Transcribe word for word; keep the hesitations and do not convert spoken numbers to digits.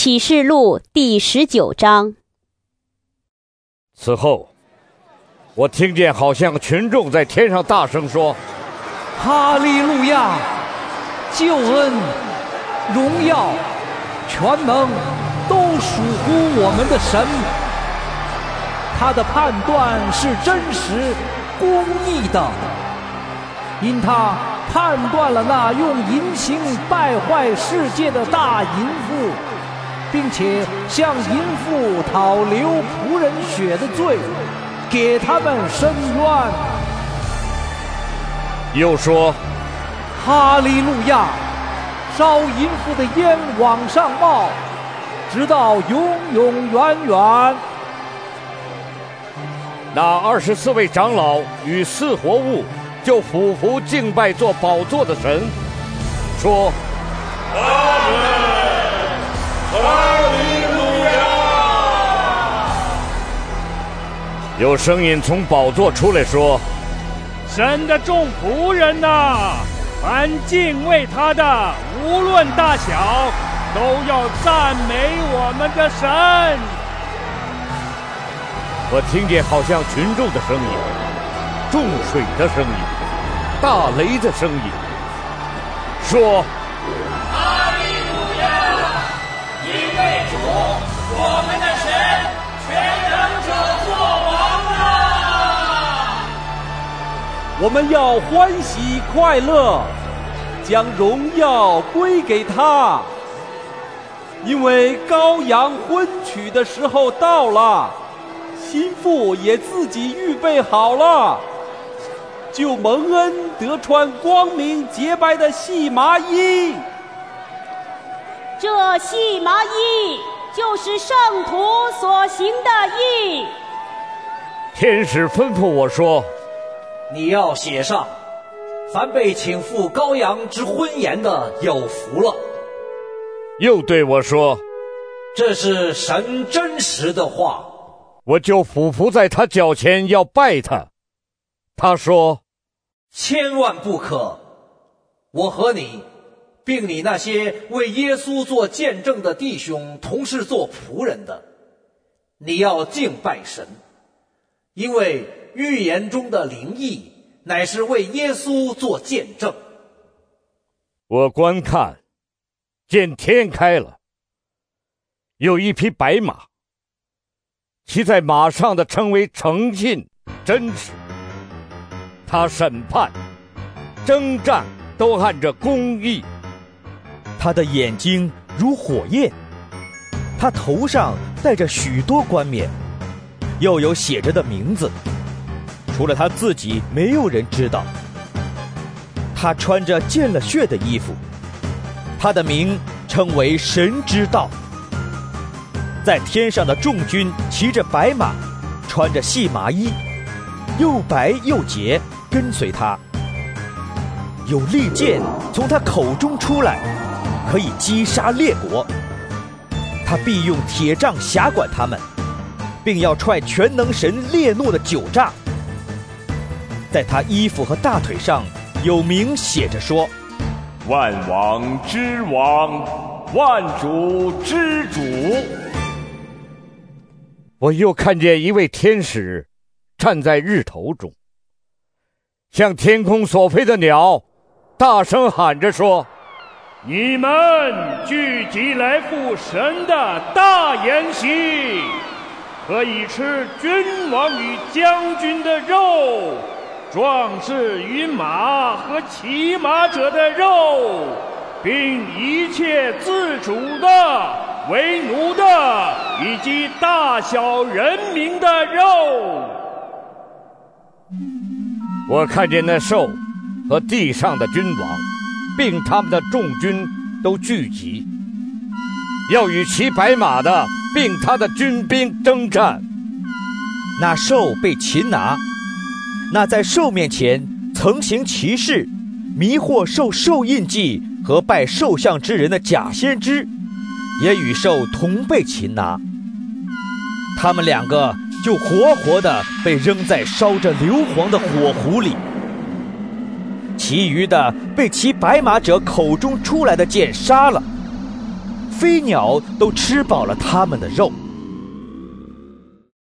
启示录第十九章。 此后，我听见好像群众在天上大声说： 哈利路亚！救恩、荣耀、全能都属乎我们的神。他的判断是真实、公义的，因他判断了那用淫行败坏世界的大淫妇，并且向淫妇讨流仆人血的罪，给他们伸冤。 又说： 哈利路亚！烧淫妇的烟往上冒，直到永永远远。 那二十四位长老与四活物就俯伏敬拜做宝座的神，说： 阿门，哈利路亚！ 有声音从宝座出来说： 神的众仆人呐、啊，凡敬畏他的，无论大小，都要赞美我们的神。 我听见好像群众的声音，众水的声音，大雷的声音，说： 哈利路亚！因为主，我们的神，全能者作王啊！ 我们要欢喜快乐，将荣耀归给他，因为羔羊婚娶的时候到了，新妇也自己预备好了，就蒙恩得穿光明洁白的细麻衣。 这细麻衣就是圣徒所行的义。 天使吩咐我说： 你要写上，凡被请赴羔羊之婚筵的有福了。 又对我说： 这是神真实的话。 我就俯伏在他脚前要拜他。他说： 千万不可！我和你，并你那些为耶稣做见证的弟兄，同是做仆人的，你要敬拜神，因为预言中的灵意乃是为耶稣做见证。 我观看，见天开了，有一匹白马，骑在马上的称为诚信、真实。他审判、征战都按着公义。 他的眼睛如火焰，他头上戴着许多冠冕，又有写着的名字，除了他自己没有人知道。他穿着见了血的衣服，他的名称为神之道。在天上的众军骑着白马，穿着细麻衣，又白又洁，跟随他。有利剑从他口中出来，可以击杀列国。他必用铁杖辖管他们，并要踹全能神烈怒的酒炸。在他衣服和大腿上有名写着说： 万王之王，万主之主。 我又看见一位天使站在日头中，向天空所飞的鸟大声喊着说： 你们聚集来赴神的大筵席，可以吃君王与将军的肉，壮士与马和骑马者的肉，并一切自主的、为奴的以及大小人民的肉。 我看见那兽和地上的君王并他们的众军都聚集，要与骑白马的并他的军兵征战。 那兽被擒拿，那在兽面前曾行奇事，迷惑受兽印记和拜兽像之人的假先知，也与兽同被擒拿。他们两个就活活的被扔在烧着硫磺的火湖里。其余的被骑白马者口中出来的剑杀了， 飞鸟都吃饱了他们的肉。